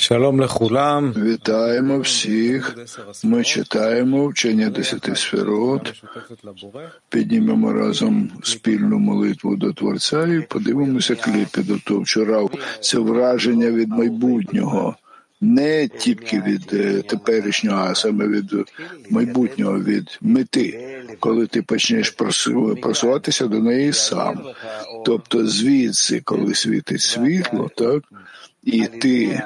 Вітаємо всіх. Ми читаємо вчення 10 сферот, піднімемо разом спільну молитву до Творця і подивимося кліп підготовчий Рав. Це враження від майбутнього. Не тільки від теперішнього, а саме від майбутнього, від мети, коли ти почнеш просуватися до неї сам. Тобто звідси, коли світить світло, так, і ти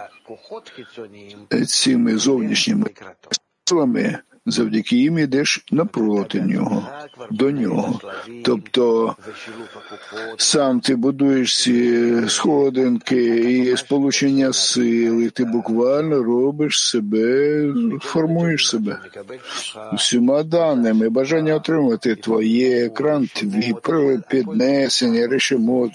цими зовнішніми силами, завдяки їм йдеш напроти нього, до нього. Тобто сам ти будуєш ці сходинки і сполучення сил, і ти буквально робиш себе, формуєш себе усіма даними, бажання отримати твоє екран, твій піднесення, решемот,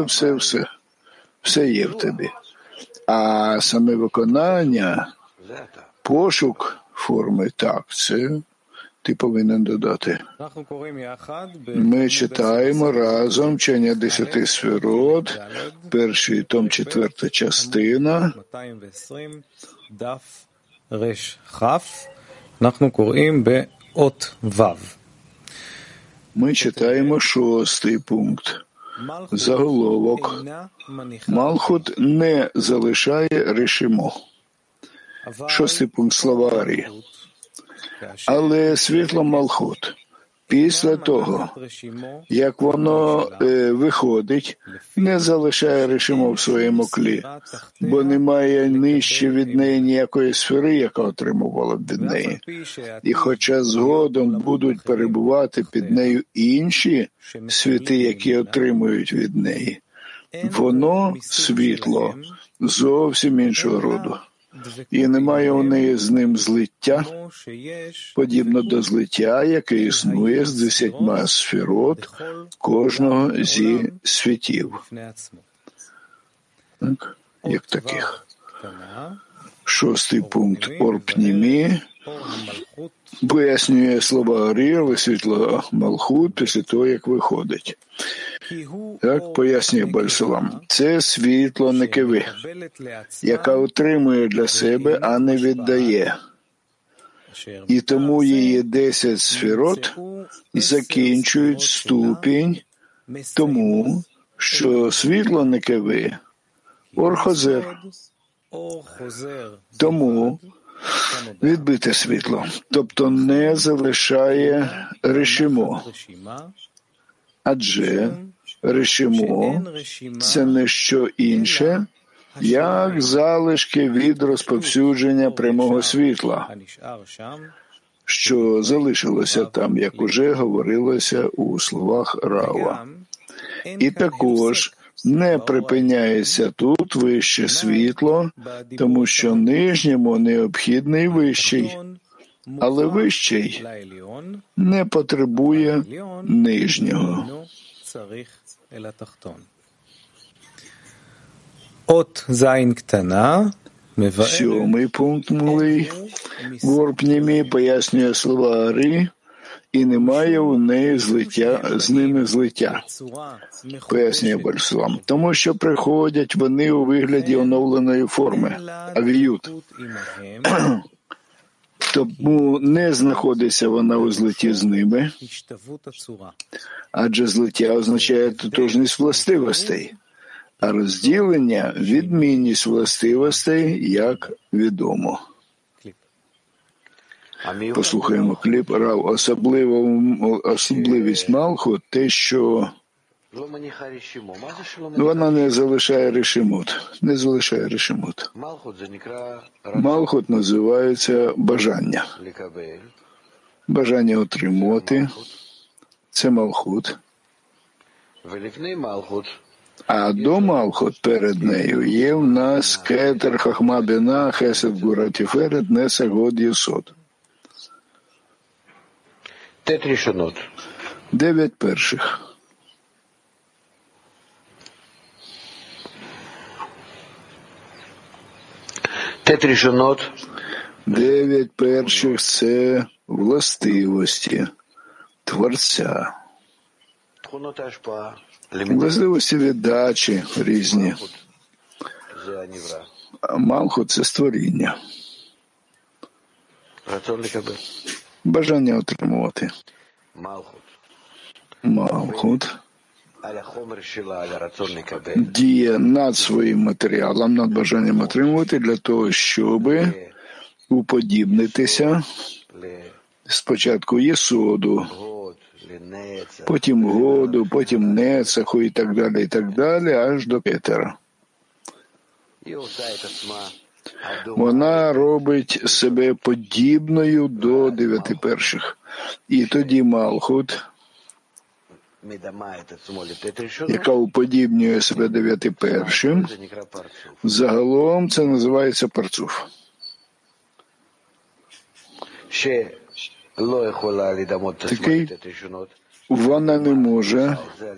все є в тобі. А саме виконання, пошук форми, так, це ти повинен додати. Ми читаємо разом вчення 10 сферот, перший том, 4 частина. Ми читаємо 6-й пункт. Заголовок. Малхут не залишає решимо. 6-й пункт словарі. Але світло Малхут, після того, як воно виходить, не залишає решимо в своєму клі, бо немає нижче від неї ніякої сфери, яка отримувала б від неї. І хоча згодом будуть перебувати під нею інші світи, які отримують від неї, воно, світло, зовсім іншого роду. І немає у неї з ним злиття, подібно до злиття, яке існує з 10 сферот кожного зі світів. Так, як таких. 6-й пункт Орпнімі пояснює слова Арі, але світло Малхут після того, як виходить. Так, пояснює Бальсалам. Це світло Некеви, яка отримує для себе, а не віддає. І тому її 10 сферот закінчують ступінь тому, що світло Некеви – Орхозер. Тому відбите світло, тобто не залишає решимо. Адже решимо – це не що інше, як залишки від розповсюдження прямого світла, що залишилося там, як уже говорилося у словах Рава. І також не припиняється тут вище світло, тому що нижньому необхідний вищий, але вищий не потребує нижнього. 7-й пункт малий в Орпнімі пояснює слова Арі, і немає у неї з ними злиття, пояснює Бальсалам, тому що приходять вони у вигляді оновленої форми, авіют. Тому не знаходиться вона у злитті з ними, адже злиття означає тотожність властивостей, а розділення – відмінність властивостей, як відомо. Послухаємо кліп Рав. Особливість Малхут – те, що вона не залишає решимут. Не залишає решимут. Малхут називається бажання. Бажання отримувати – це Малхут. А до Малхут перед нею є в нас Кетер, Хахма, Біна, Хесед, Гура, Тіферет, Неса, Год, Єсод. 9 перших. Дев'ять перших – це властивості Творця. Властивості віддачі різні. Малхут – це створіння. Бажання отримувати. Малхут діє над своїм матеріалом, над бажанням отримувати для того, щоб уподібнитися спочатку єсоду, потім году, потім нецаху і так далі, аж до кетера. Вона робить себе подібною до 9 перших. І тоді Малхут, яка уподібнює себе 9 першим, загалом це називається парцуф. Такий, вона не може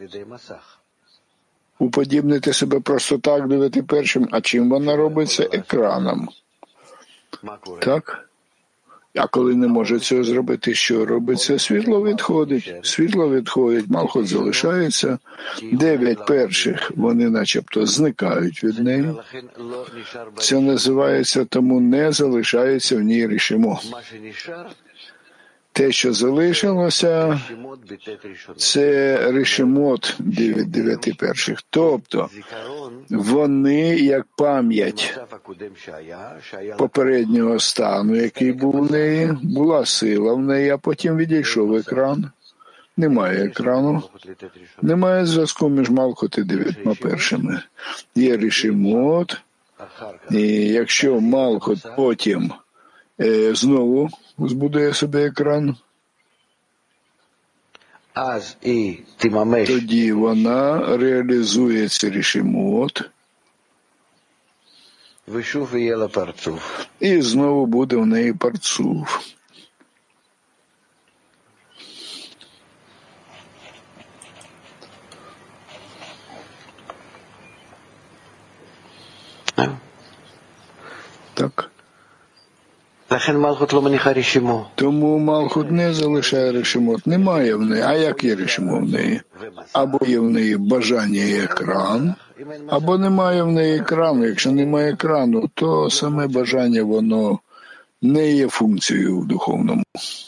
уподібнити себе просто так 9 першим, а чим вона робиться? Екраном. Так? А коли не може цього зробити, що робиться? Світло відходить, Малхут залишається. 9 перших, вони начебто зникають від неї. Це називається, тому не залишається в ній рішимо. Те, що залишилося, це рішимот 9 перших. Тобто, вони, як пам'ять попереднього стану, який був в неї, була сила в неї, а потім відійшов екран. Немає екрану, немає зв'язку між Малхут і 9 першими. Є рішимот, і якщо Малхут потім знову збудує собі екран, тоді вона реалізує цей рішимот, і знову буде в неї парцуф. Так. Тому Малхут не залишає рішимот, немає в неї. А як є рішимо в неї? Або є в неї бажання і екран, або немає в неї екрану. Якщо немає екрану, то саме бажання, воно не є функцією в духовному.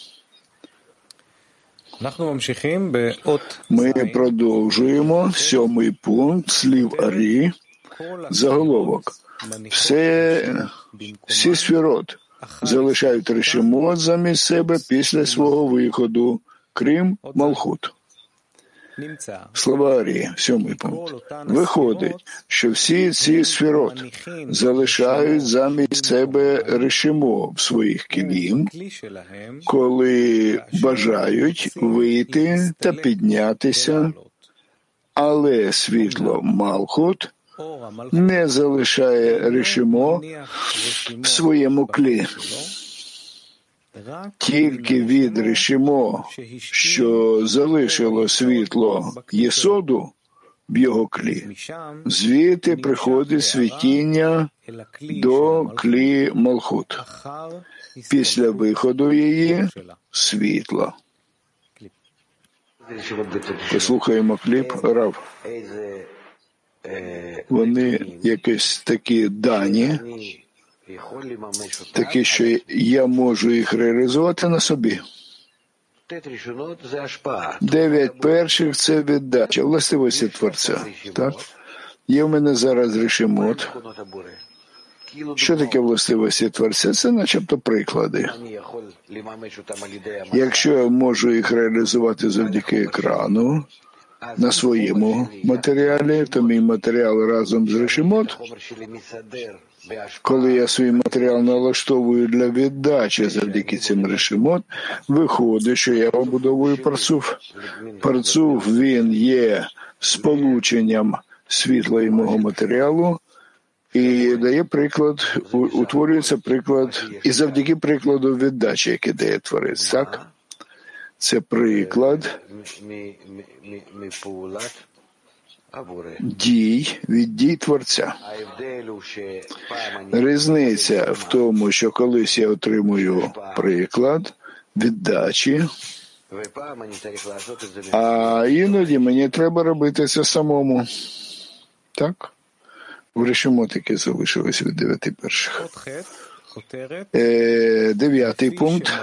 Ми продовжуємо 7 пункт слів Арі, заголовок. Всі сферот залишають рішимот замість себе після свого виходу, крім Малхут. Слова Арі, 7 пункт. Виходить, що всі ці сферот залишають замість себе рішимо в своїх кілім, коли бажають вийти та піднятися, але світло Малхут не залишає рішимо в своєму клі. Тільки від рішимо, що залишило світло єсоду в його клі, звідти приходить світіння до клі Малхут. Після виходу її світла. Послухаємо кліп, Рав. Вони якісь такі дані, такі, що я можу їх реалізувати на собі. 9 перших – це віддача, властивості Творця. Так? Є в мене зараз рішимот. Що таке властивості Творця? Це начебто приклади. Якщо я можу їх реалізувати завдяки екрану, на своєму матеріалі, то мій матеріал разом з рішимот, коли я свій матеріал налаштовую для віддачі завдяки цим рішимот, виходить, що я обудовую парцуф. Парцуф, він є сполученням світла і мого матеріалу, і дає приклад, утворюється приклад, і завдяки прикладу віддачі, який дає Творець, так? Це приклад дій від дій Творця. Різниця в тому, що колись я отримую приклад віддачі, а іноді мені треба робити це самому. Так? В Решимо таки залишилось від 9 перших. 9 пункт.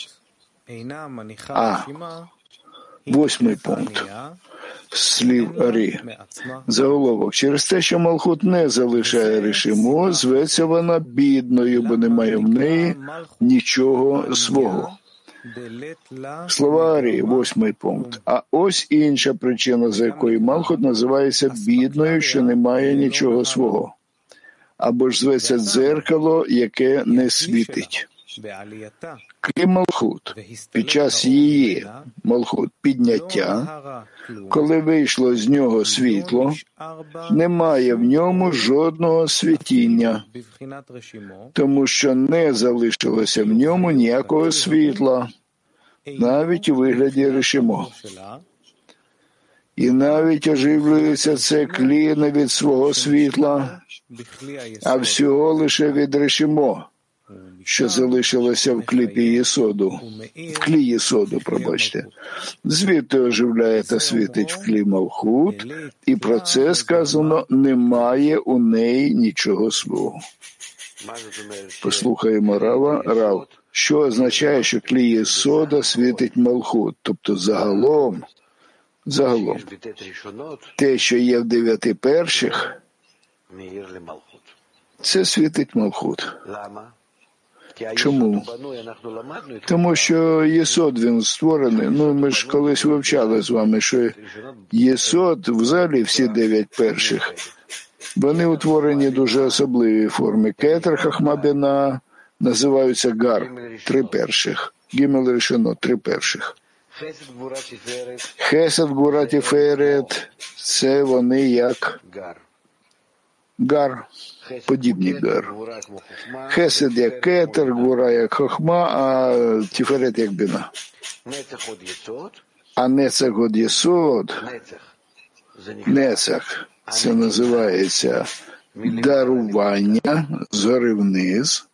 8 пункт. Слів Арі. Заголовок. Через те, що Малхут не залишає Решимо, зветься вона бідною, бо немає в неї нічого свого. Слова Арі, 8 пункт. А ось інша причина, за якою Малхут називається бідною, що немає нічого свого. Або ж зветься дзеркало, яке не світить. Крім Малхут, під час її, Малхут, підняття, коли вийшло з нього світло, немає в ньому жодного світіння, тому що не залишилося в ньому ніякого світла, навіть у вигляді Решимо. І навіть оживлюється це клі не від свого світла, а всього лише від Решимо, що залишилося в кліпі Єсоду, в клі Єсоду, пробачте. Звідти оживляє та світить в клі Малхут, і про це сказано, немає у неї нічого свого. Послухаємо Рава. Рав, що означає, що клі Єсода світить Малхут, тобто загалом, те, що є в 9 перших, це світить Малхут. Чому? Тому що Єсод, він створений. Ми ж колись вивчали з вами, що Єсод, взагалі всі 9 перших, вони утворені дуже особливій формі. Кетер, Хахма, Біна називаються Гар, 3 перших. Гімел, Решено, 3 перших. Хесед, Гвура, Тіферет – це вони як Гар, подібні Гар. Хесед як Кетер, Гвура як Хохма, а Тіферет як Біна. А Нецах год Єсод, Нецах – це називається дарування згори вниз.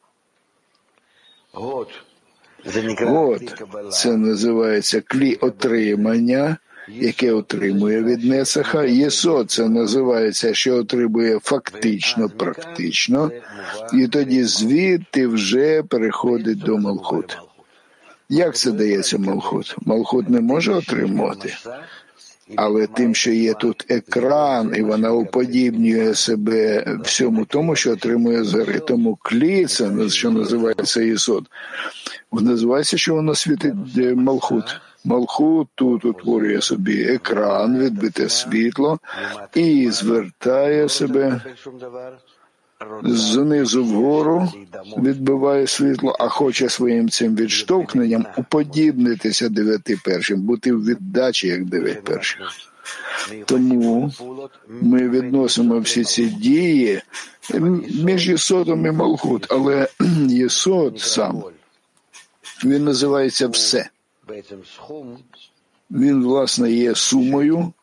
Год – це називається клі отримання, яке отримує від Нецаха. Єсод – це називається, що отримує фактично, практично, і тоді звідти вже переходить до Малхут. Як це дається Малхут? Малхут не може отримувати, але тим, що є тут екран, і вона уподібнює себе всьому тому, що отримує згори. Тому клі, це, що називається Єсод, називається, що воно світить Малхут. Малхут тут утворює собі екран, відбите світло, і звертає себе знизу вгору, відбиває світло, а хоче своїм цим відштовхненням уподібнитися 9 першим, бути в віддачі, як 9 перших. Тому ми відносимо всі ці дії між Єсодом і Малхут, але Єсод сам, він називається все. Він, власне, є сумою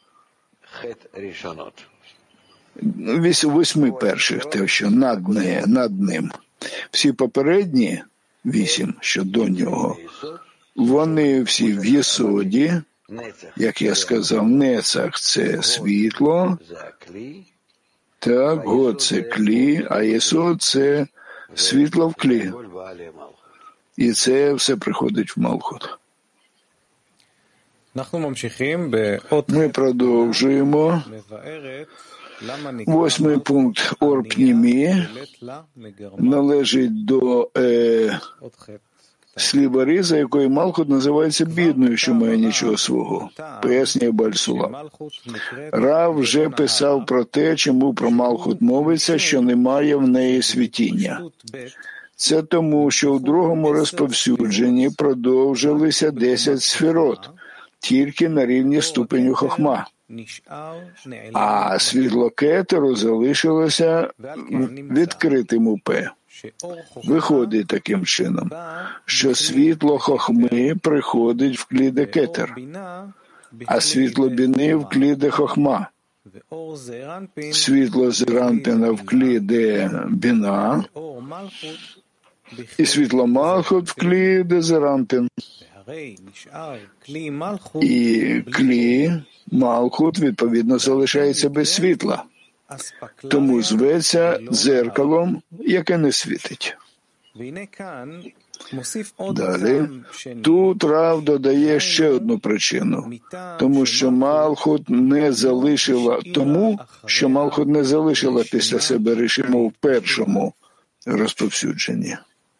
8 перших, те, що над ним. Всі попередні 8, що до нього, вони всі в Єсоді, як я сказав, Нецах – це світло, так, Год – це клі, а Єсод – це світло в клі. І це все приходить в Малхут. Ми продовжуємо. 8 пункт Ор Пнімі належить до слів Арі, за якою Малхут називається бідною, що має нічого свого. Пояснює Бааль Сулам. Рав вже писав про те, чому про Малхут мовиться, що немає в неї світіння. Це тому, що у другому розповсюдженні продовжилися 10 сферот, тільки на рівні ступеню Хохма. А світло Кетеру залишилося відкритим у П. Виходить таким чином, що світло Хохми приходить в кліде Кетер, а світло Біни в кліде Хохма. Світло Зеранпіна в кліде Біна, і світло Малхут в кліде Зеранпін. І клі Малхут, відповідно, залишається без світла. тому зветься дзеркалом, яке не світить. Далі, тут Рав додає ще одну причину, тому що Малхут не залишила після себе Ришимо в першому розповсюдженні.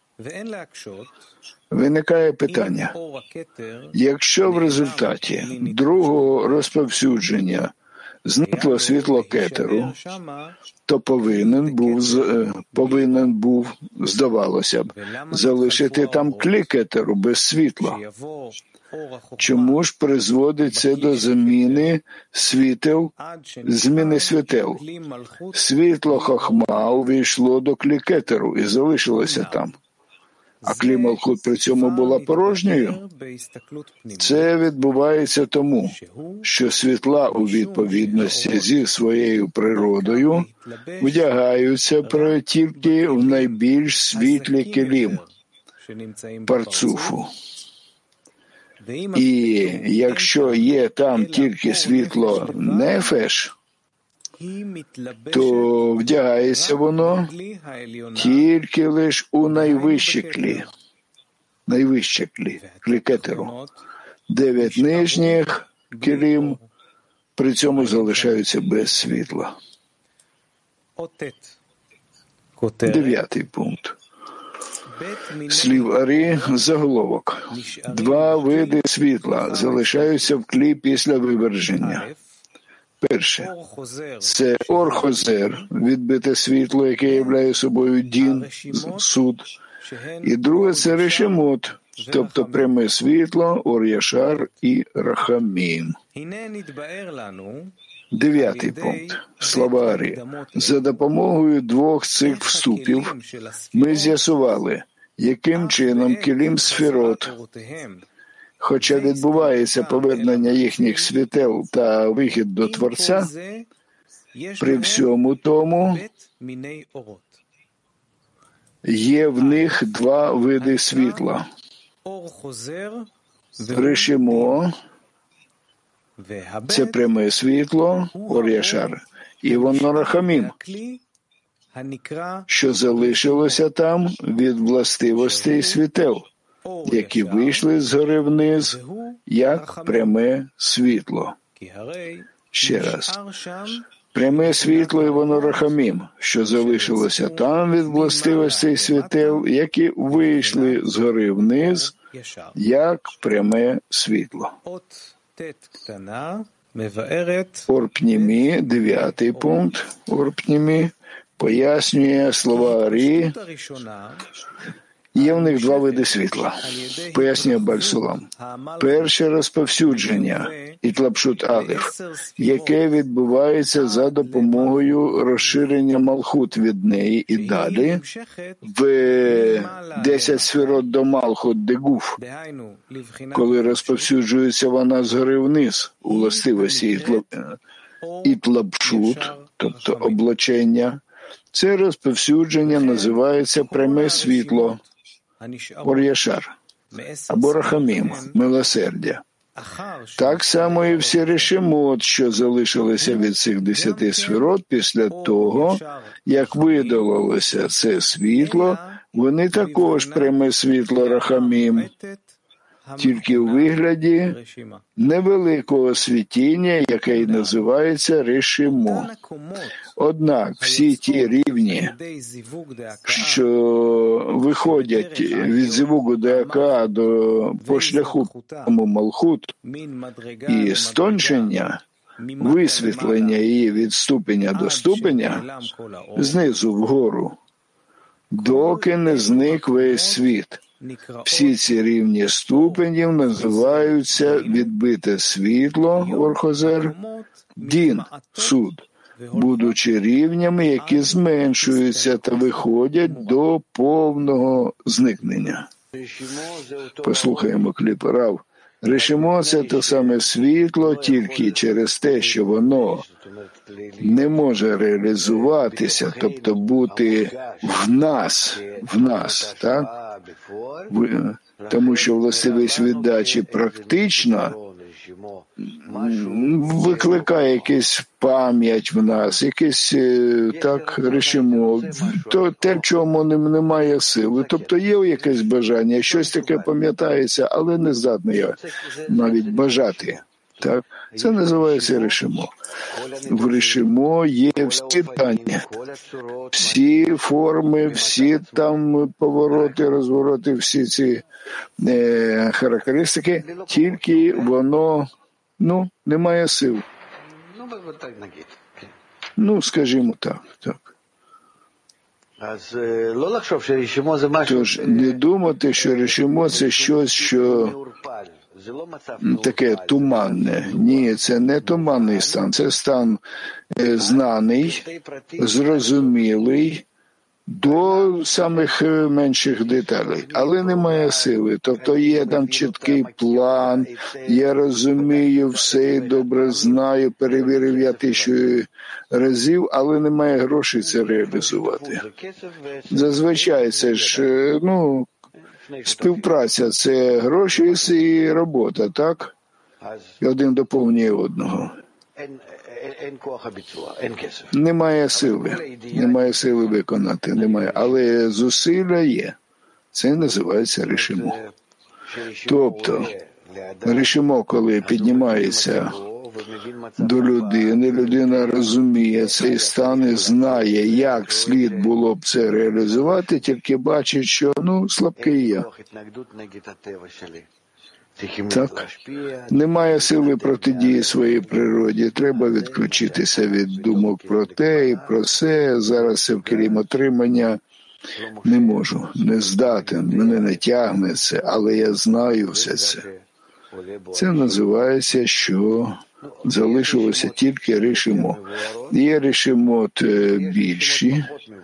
Виникає питання, якщо в результаті другого розповсюдження зникло світло кетеру, то повинен був, здавалося б, залишити там клі кетеру без світла. Чому ж призводить це до зміни світел? Світло хохма увійшло до клі кетеру і залишилося там. А клі Малхут при цьому була порожньою. Це відбувається тому, що світла у відповідності зі своєю природою вдягаються тільки в найбільш світлі келім – парцуфу. І якщо є там тільки світло нефеш, то вдягається воно тільки лише у найвище клі кетеру. 9 нижніх келім при цьому залишаються без світла. 9 пункт. Слів Арі, заголовок. 2 види світла залишаються в клі після виверження. Перше – це ор-хозер, відбите світло, яке являє собою дін, суд. І друге – це решемот, тобто пряме світло, ор-яшар і рахамім. 9 пункт. Слова Арі. За допомогою 2 цих вступів ми з'ясували, яким чином келім сферот, хоча відбувається повернення їхніх світел та вихід до Творця, при всьому тому є в них 2 види світла. Решимо – це пряме світло, ор-яшар, і воно рахамім, що залишилося там від властивостей світел, які вийшли згори вниз, як пряме світло. Ще раз. Пряме світло і воно рахамім, що залишилося там від властивостей світел, які вийшли згори вниз, як пряме світло. Орпнімі, 9 пункт, Орпнімі, пояснює слова Арі. Є в них 2 види світла. Пояснює Баль-Сулам. Перше розповсюдження, ітлапшут алеф, яке відбувається за допомогою розширення Малхут від неї і далі, в 10 сферот до Малхут де гуф, коли розповсюджується вона згори вниз у властивості ітлапшут, тобто облачення. Це розповсюдження називається пряме світло, ор-яшар, або рахамім, милосердя. Так само і всі решемот, що залишилися від цих 10 сферот після того, як видалилося це світло, вони також пряме світло рахамім, тільки у вигляді невеликого світіння, яке й називається решимо. Однак всі ті рівні, що виходять від зивугу деака по шляху Малхут і стончення, висвітлення її від ступеня до ступеня, знизу вгору, доки не зник весь світ. Всі ці рівні ступенів називаються відбите світло, ор-хозер, дін, суд, будучи рівнями, які зменшуються та виходять до повного зникнення. Послухаємо кліп Рав. Решимо – це те саме світло тільки через те, що воно не може реалізуватися, тобто бути в нас, так? Тому що властивість віддачі практична викликає якусь пам'ять в нас, якесь так рішимо, то те, в чому немає сили. Тобто є якесь бажання, щось таке пам'ятається, але не здатний навіть бажати. Так? Це називається рішимо. В рішимо є всі дані, всі форми, всі там повороти, розвороти, всі ці характеристики, тільки воно немає сил. Скажімо так. Тож не думати, що рішимо – це щось, що таке туманне. Ні, це не туманний стан, це стан знаний, зрозумілий до самих менших деталей, але немає сили. Тобто є там чіткий план, я розумію все і добре знаю, перевірив я 1000 разів, але немає грошей це реалізувати. Зазвичай це ж, співпраця – це гроші і робота, так? І один доповнює одного. Немає сили виконати, немає, але зусилля є. Це називається рішимо. Тобто, рішимо, коли піднімається до людини, людина розуміє цей стан і знає, як слід було б це реалізувати, тільки бачить, що, слабкий я. Так, немає сили протидії своїй природі, треба відключитися від думок про те і про все, зараз це в кілім отримання, не можу, не здатен, мене не тягне це, але я знаю все це. Це називається, що залишилося тільки рішимо. Є рішимот більші,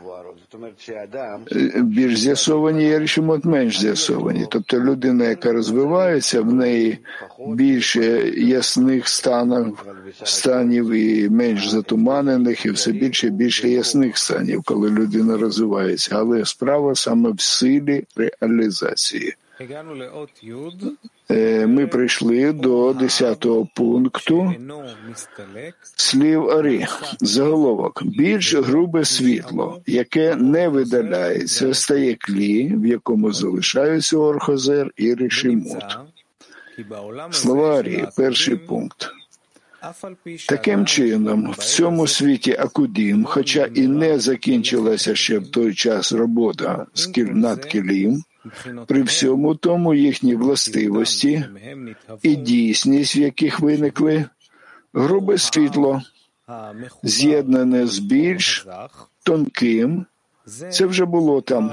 більш з'ясовані, є рішимот менш з'ясовані. Тобто людина, яка розвивається, в неї більше ясних станів і менш затуманених, і все більше і більше ясних станів, коли людина розвивається. Але справа саме в силі реалізації. Ми прийшли до 10-го пункту слів Арі. Заголовок. Більш грубе світло, яке не видаляється, стає клі, в якому залишаються орхозер і рішимот. Слова Арі. Перший пункт. Таким чином, в цьому світі Акудім, хоча і не закінчилася ще в той час робота над кілім, при всьому тому їхні властивості і дійсність, в яких виникли, грубе світло, з'єднане з більш тонким, це вже було там.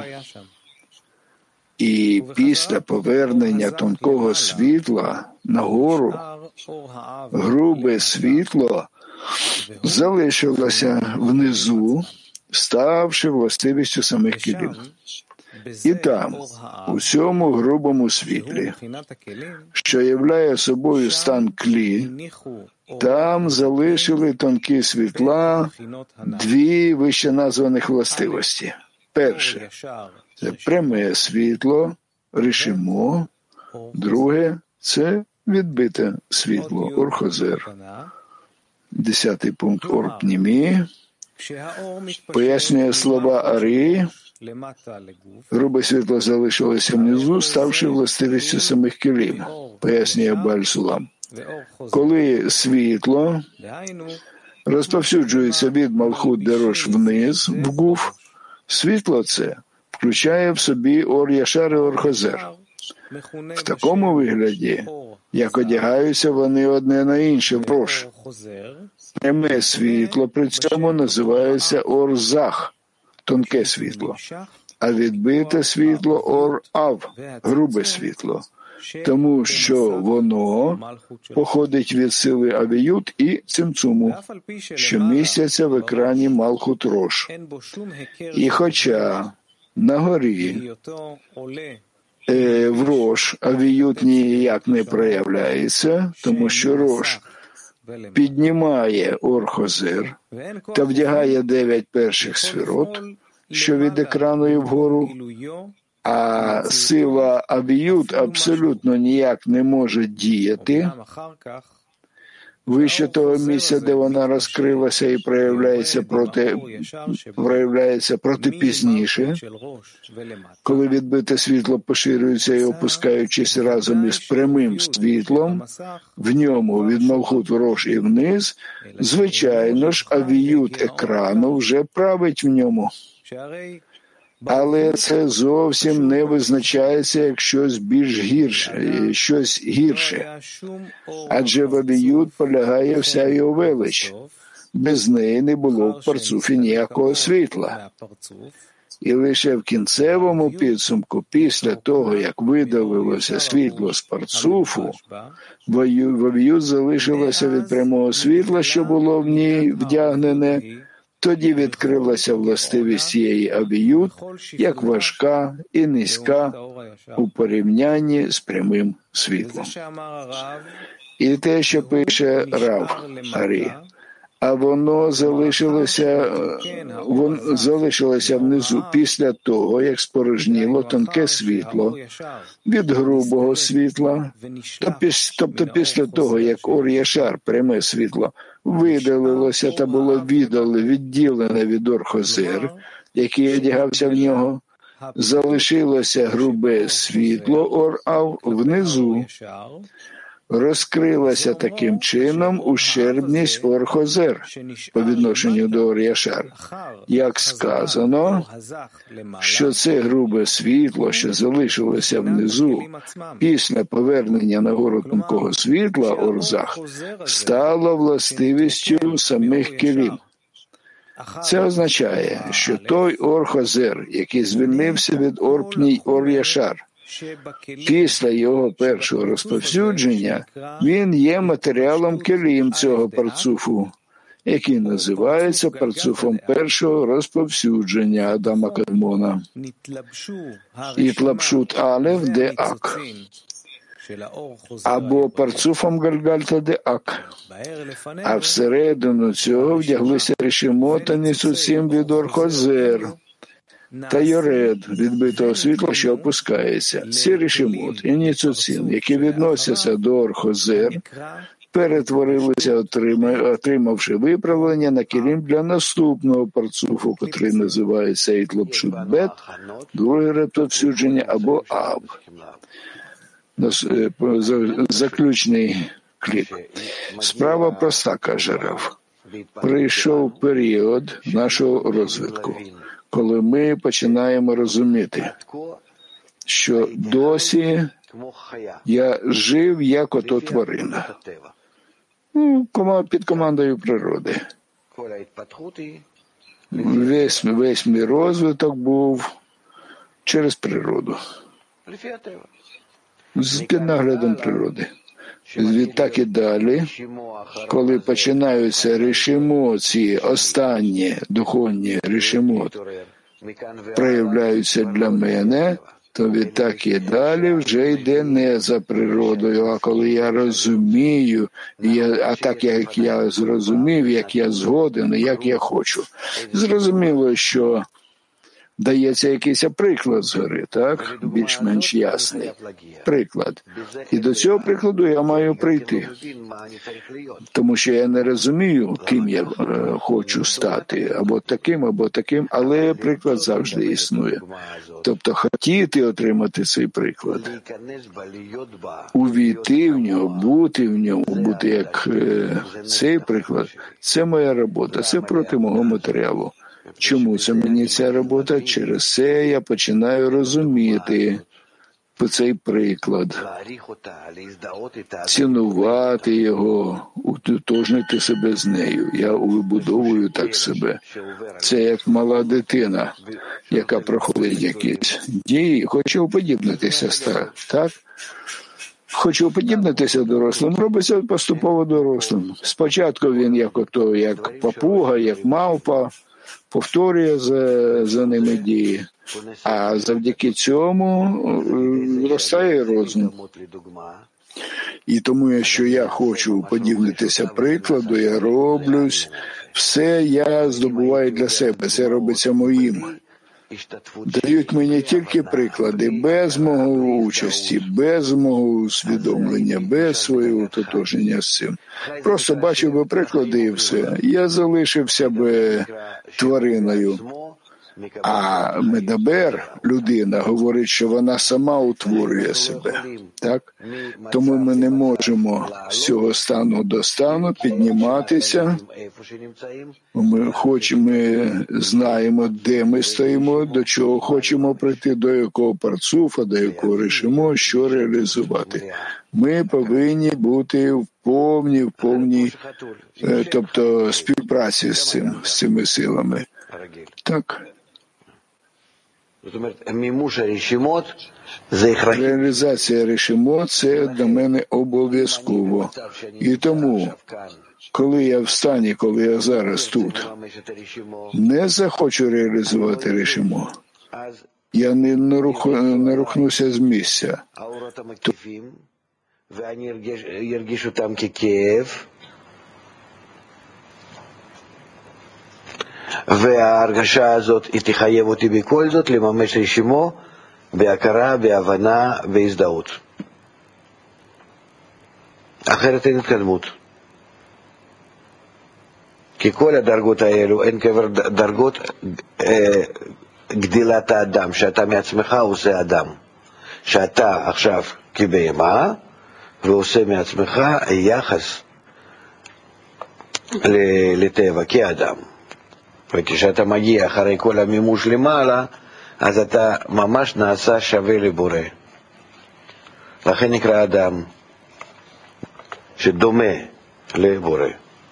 І після повернення тонкого світла нагору, грубе світло залишилося внизу, ставши властивістю самих кілів. І там, у цьому грубому світлі, що являє собою стан клі, там залишили тонкі світла дві вище названих властивості. Перше – це пряме світло, рішимо. Друге – це відбите світло, орхозер. 10-й пункт орпнімі пояснює слова Арі. Грубе світло залишилося внизу, ставши властивістю самих кілів, пояснює Бааль Сулам. Коли світло розповсюджується від Малхут Дерош вниз, в гуф, світло це включає в собі ор-яшар і ор-хозер. В такому вигляді, як одягаються вони одне на інше в рош. Пряме світло при цьому називається ор-зах, тонке світло, а відбите світло ор-ав, грубе світло, тому що воно походить від сили авіют і цимцуму, що містяться в екрані Малхут Рош. І хоча на горі в Рош авіют ніяк не проявляється, тому що Рош піднімає орхозер та вдягає 9 перших сферот, що від екрану і вгору, а сила авіют абсолютно ніяк не може діяти вище того місця, де вона розкрилася і проявляється проти пізніше, коли відбите світло поширюється і опускаючись разом із прямим світлом, в ньому від Малхут врож і вниз, звичайно ж, авіют екрану вже править в ньому. Але це зовсім не визначається як щось гірше, адже в авіют полягає вся його велич. Без неї не було в парцуфі ніякого світла. І лише в кінцевому підсумку, після того, як видалилося світло з парцуфу, в авіют залишилося від прямого світла, що було в ній вдягнене. Тоді відкрилася властивість цієї авіют, як важка і низька у порівнянні з прямим світлом. І те, що пише Рав Арі, а воно залишилося внизу після того, як спорожніло тонке світло від грубого світла, тобто після того, як Ор-Яшар, пряме світло, видалилося та було відділене від Ор-Хозер, який одягався в нього, залишилося грубе світло Ор-Ав внизу. Розкрилася таким чином ущербність Ор-Хозер по відношенню до Ор-Яшар. Як сказано, що це грубе світло, що залишилося внизу, після повернення нагору тонкого світла Ор-Зах, стало властивістю самих келім. Це означає, що той Ор-Хозер, який звільнився від Ор-Пній Ор-Яшар, після його першого розповсюдження, він є матеріалом келім цього парцуфу, який називається парцуфом першого розповсюдження Адама Кадмона. Ітлапшут Алев де Ак, або парцуфом Гальгальта де Ак. А всередину цього вдяглися Рішимот та Ніцуцим від Ор-Хозер та Йоред, відбитого світла, що опускається. Ці Рішимот і Ніцуцин, які відносяться до Ор-Хозер, перетворилися, отримавши виправлення на келім для наступного парцуфу, котрий називається Ітлапшут Бет, друге розповсюдження або Аб. Заключний кліп. Справа проста, каже Рав. Прийшов період нашого розвитку, коли ми починаємо розуміти, що досі я жив як ото тварина, під командою природи. Весь мій розвиток був через природу, під наглядом природи. Відтак і далі, коли починаються рішимот, ці останні духовні рішимот проявляються для мене, то відтак і далі вже йде не за природою, а коли я розумію, а так як я зрозумів, як я згоден, і як я хочу. Зрозуміло, що дається якийсь приклад згори, так? Більш-менш ясний приклад. І до цього прикладу я маю прийти. Тому що я не розумію, ким я хочу стати, або таким, але приклад завжди існує. Тобто хотіти отримати цей приклад, увійти в нього, бути як цей приклад, це моя робота, це проти мого матеріалу. Чому це мені ця робота? Через це я починаю розуміти цей приклад, цінувати його, утотожнити себе з нею. Я вибудовую так себе. Це як мала дитина, яка проходить якісь дії, хоче уподібнитися, так? Хоче уподібнитися дорослим, робиться поступово дорослим. Спочатку він як папуга, як мавпа, повторює за ними дії, а завдяки цьому зростає розум. І тому, якщо я хочу уподібнитися прикладу, я роблюсь, все я здобуваю для себе, це робиться моїм. дають мені тільки приклади, без мого участі, без мого усвідомлення, без свого ототожнення з цим. Просто бачив би приклади і все. Я залишився би твариною. А медабер, людина, говорить, що вона сама утворює себе. Так? Тому ми не можемо з цього стану до стану підніматися. Ми знаємо, де ми стоїмо, до чого хочемо прийти, до якого парцуфа, до якого рішимо, що реалізувати. Ми повинні бути в повній, тобто співпраці з цими силами. Так? Реалізація рішимо – це для мене обов'язково. І тому, коли я в стані, коли я зараз тут, не захочу реалізувати рішимо, я не рухнуся з місця. וההרגשה הזאת היא תחייב אותי בכל זאת לממש רשימו בהכרה, בהבנה, בהזדהות. אחרת אין התקדמות. כי כל הדרגות האלו הן כבר דרגות גדילת האדם, שאתה מעצמך עושה אדם. שאתה עכשיו כבהמה ועושה מעצמך יחס לטבע כאדם. וכשאתה מגיע אחרי כל המימוש למעלה, אז אתה ממש נעשה שווה לבורא. לכן נקרא אדם שדומה לבורא.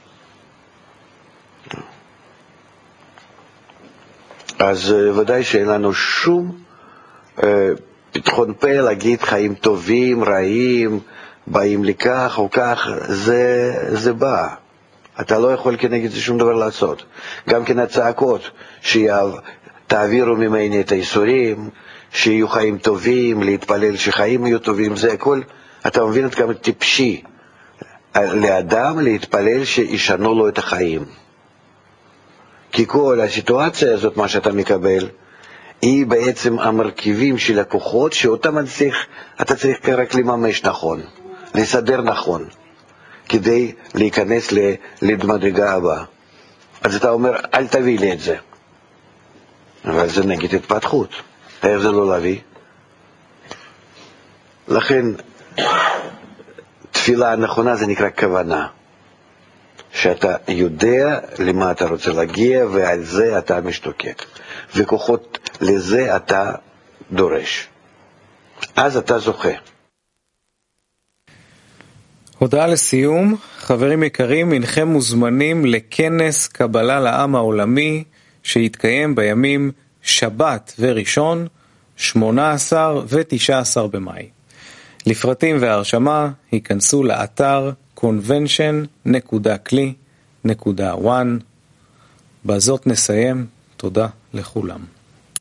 אז ודאי שאין לנו שום פתחון פה להגיד חיים טובים, רעים, באים לי כך או כך, זה בא. אתה לא יכול כנגד זה שום דבר לעשות. גם כן הצעקות שתעבירו ממני את האיסורים, שיהיו חיים טובים, להתפלל שחיים יהיו טובים, זה הכל, אתה מבין את כמה טיפשי לאדם להתפלל שישנו לו את החיים. כי כל הסיטואציה הזאת, מה שאתה מקבל, היא בעצם המרכיבים של הכוחות שאותם אתה צריך רק לממש נכון, לסדר נכון. כדי להיכנס למדרגה הבאה. אז אתה אומר, אל תביא לי את זה. אבל זה נגד התפתחות. איך זה לא להביא? לכן, תפילה הנכונה זה נקרא כוונה. שאתה יודע למה אתה רוצה להגיע, ועל זה אתה משתוקק. וכוחות לזה אתה דורש. אז אתה זוכה. הודעה לסיום, חברים יקרים, הנכם מוזמנים לכנס קבלה לעם העולמי שיתקיים בימים שבת וראשון, 18 ו-19 במאי. לפרטים והרשמה היכנסו לאתר convention.kli.one. בזאת נסיים, תודה לכולם.